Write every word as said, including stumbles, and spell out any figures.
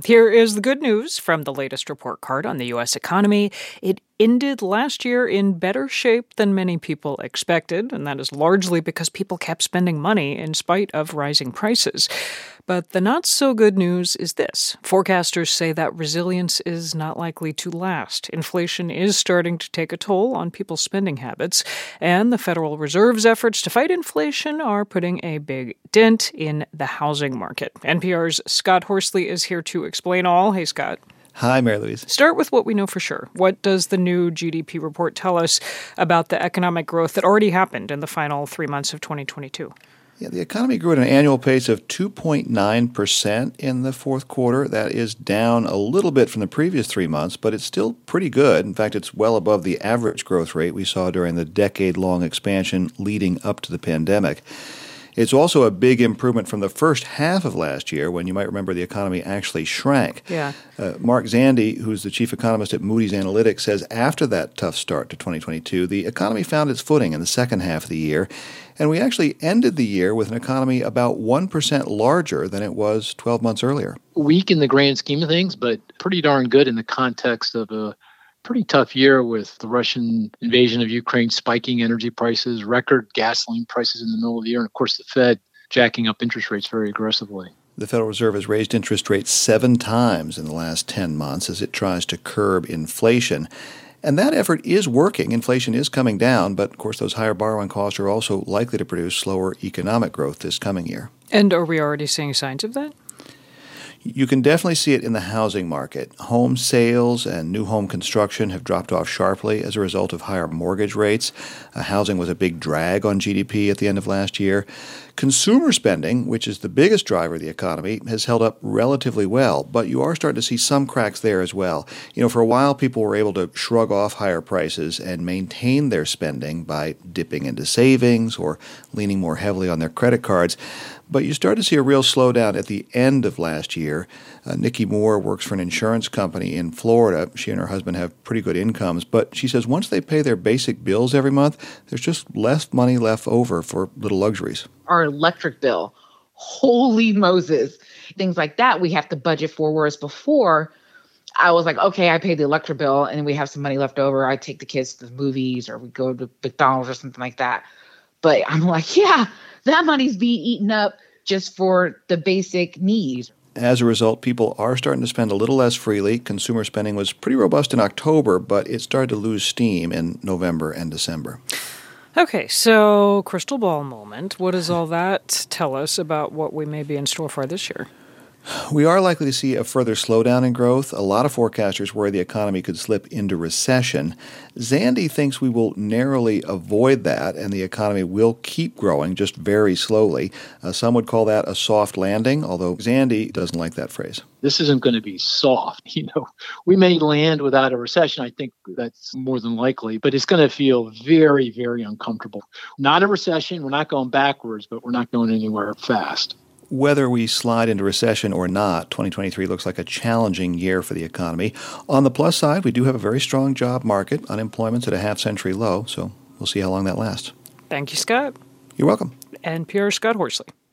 Here is the good news from the latest report card on the U S economy. It ended last year in better shape than many people expected, and that is largely because people kept spending money in spite of rising prices. But the not-so-good news is this. Forecasters say that resilience is not likely to last. Inflation is starting to take a toll on people's spending habits, and the Federal Reserve's efforts to fight inflation are putting a big dent in the housing market. N P R's Scott Horsley is here to explain all. Hey, Scott. Hi, Mary Louise. Start with what we know for sure. What does the new G D P report tell us about the economic growth that already happened in the final three months of twenty twenty-two? Yeah, the economy grew at an annual pace of two point nine percent in the fourth quarter. That is down a little bit from the previous three months, but it's still pretty good. In fact, it's well above the average growth rate we saw during the decade-long expansion leading up to the pandemic. It's also a big improvement from the first half of last year when you might remember the economy actually shrank. Yeah. Uh, Mark Zandi, who's the chief economist at Moody's Analytics, says after that tough start to twenty twenty-two, the economy found its footing in the second half of the year, and we actually ended the year with an economy about one percent larger than it was twelve months earlier. Weak in the grand scheme of things, but pretty darn good in the context of a pretty tough year with the Russian invasion of Ukraine spiking energy prices, record gasoline prices in the middle of the year, and of course the Fed jacking up interest rates very aggressively. The Federal Reserve has raised interest rates seven times in the last ten months as it tries to curb inflation. And that effort is working. Inflation is coming down, but of course those higher borrowing costs are also likely to produce slower economic growth this coming year. And are we already seeing signs of that? You can definitely see it in the housing market. Home sales and new home construction have dropped off sharply as a result of higher mortgage rates. Uh, housing was a big drag on G D P at the end of last year. Consumer spending, which is the biggest driver of the economy, has held up relatively well, but you are starting to see some cracks there as well. You know, for a while, people were able to shrug off higher prices and maintain their spending by dipping into savings or leaning more heavily on their credit cards. But you start to see a real slowdown at the end of last year. Uh, Nikki Moore works for an insurance company in Florida. She and her husband have pretty good incomes, but she says once they pay their basic bills every month, there's just less money left over for little luxuries. Our electric bill, holy Moses, things like that we have to budget for, whereas before I was like, okay, I pay the electric bill and we have some money left over. I take the kids to the movies or we go to McDonald's or something like that. But I'm like, yeah, that money's being eaten up just for the basic needs. As a result, people are starting to spend a little less freely. Consumer spending was pretty robust in October, but it started to lose steam in November and December. Okay, so crystal ball moment. What does all that tell us about what we may be in store for this year? We are likely to see a further slowdown in growth. A lot of forecasters worry the economy could slip into recession. Zandi thinks we will narrowly avoid that, and the economy will keep growing, just very slowly. Uh, some would call that a soft landing, although Zandi doesn't like that phrase. This isn't going to be soft. You know, we may land without a recession. I think that's more than likely, but it's going to feel very, very uncomfortable. Not a recession. We're not going backwards, but we're not going anywhere fast. Whether we slide into recession or not, twenty twenty-three looks like a challenging year for the economy. On the plus side, we do have a very strong job market. Unemployment's at a half-century low, so we'll see how long that lasts. Thank you, Scott. You're welcome. N P R's Scott Horsley.